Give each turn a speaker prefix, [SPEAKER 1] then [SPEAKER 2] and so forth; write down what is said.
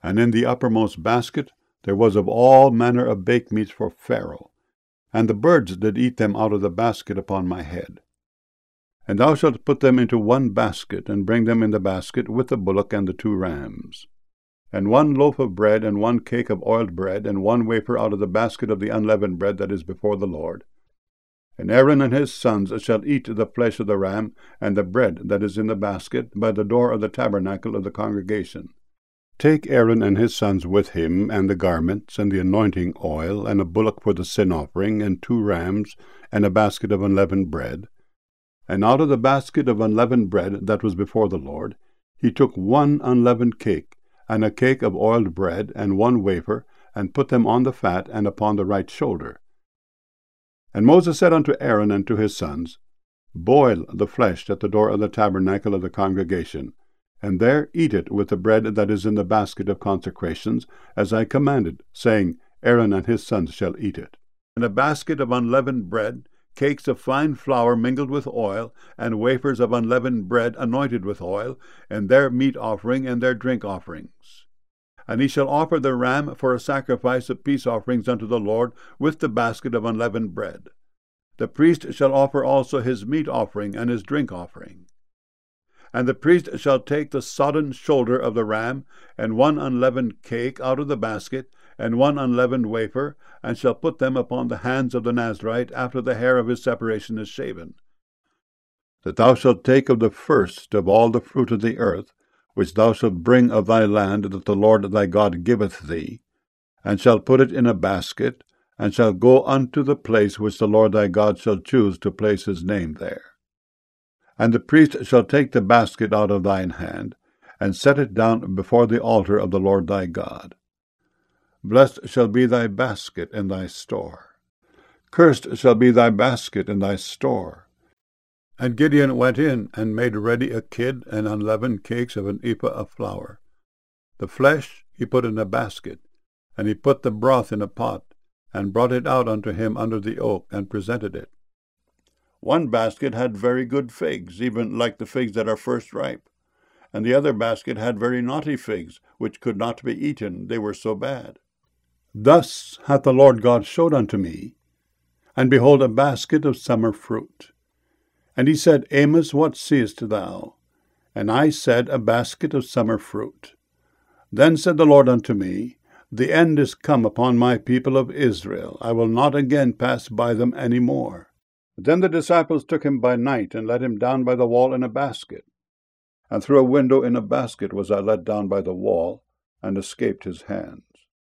[SPEAKER 1] And in the uppermost basket there was of all manner of baked meats for Pharaoh, and the birds did eat them out of the basket upon my head. And thou shalt put them into one basket, and bring them in the basket with the bullock and the 2 rams. And 1 loaf of bread, and 1 cake of oiled bread, and 1 wafer out of the basket of the unleavened bread that is before the Lord. And Aaron and his sons shall eat the flesh of the ram, and the bread that is in the basket, by the door of the tabernacle of the congregation. Take Aaron and his sons with him, and the garments, and the anointing oil, and a bullock for the sin offering, and 2 rams, and a basket of unleavened bread. And out of the basket of unleavened bread that was before the Lord, he took 1 unleavened cake, and a cake of oiled bread, and 1 wafer, and put them on the fat, and upon the right shoulder. And Moses said unto Aaron and to his sons, Boil the flesh at the door of the tabernacle of the congregation, and there eat it with the bread that is in the basket of consecrations, as I commanded, saying, Aaron and his sons shall eat it. And a basket of unleavened bread, cakes of fine flour mingled with oil, and wafers of unleavened bread anointed with oil, and their meat offering and their drink offerings. And he shall offer the ram for a sacrifice of peace offerings unto the Lord with the basket of unleavened bread. The priest shall offer also his meat offering and his drink offering. And the priest shall take the sodden shoulder of the ram, and 1 unleavened cake out of the basket, and 1 unleavened wafer, and shall put them upon the hands of the Nazarite after the hair of his separation is shaven. That thou shalt take of the first of all the fruit of the earth, which thou shalt bring of thy land that the Lord thy God giveth thee, and shalt put it in a basket, and shalt go unto the place which the Lord thy God shall choose to place his name there. And the priest shall take the basket out of thine hand, and set it down before the altar of the Lord thy God. Blessed shall be thy basket and thy store. Cursed shall be thy basket and thy store. And Gideon went in and made ready a kid and unleavened cakes of an ephah of flour. The flesh he put in a basket, and he put the broth in a pot, and brought it out unto him under the oak, and presented it. 1 basket had very good figs, even like the figs that are first ripe, and the other basket had very naughty figs, which could not be eaten, they were so bad. Thus hath the Lord God showed unto me, and behold, a basket of summer fruit. And he said, Amos, what seest thou? And I said, A basket of summer fruit. Then said the Lord unto me, The end is come upon my people of Israel. I will not again pass by them any more. Then the disciples took him by night, and let him down by the wall in a basket. And through a window in a basket was I let down by the wall, and escaped his hand.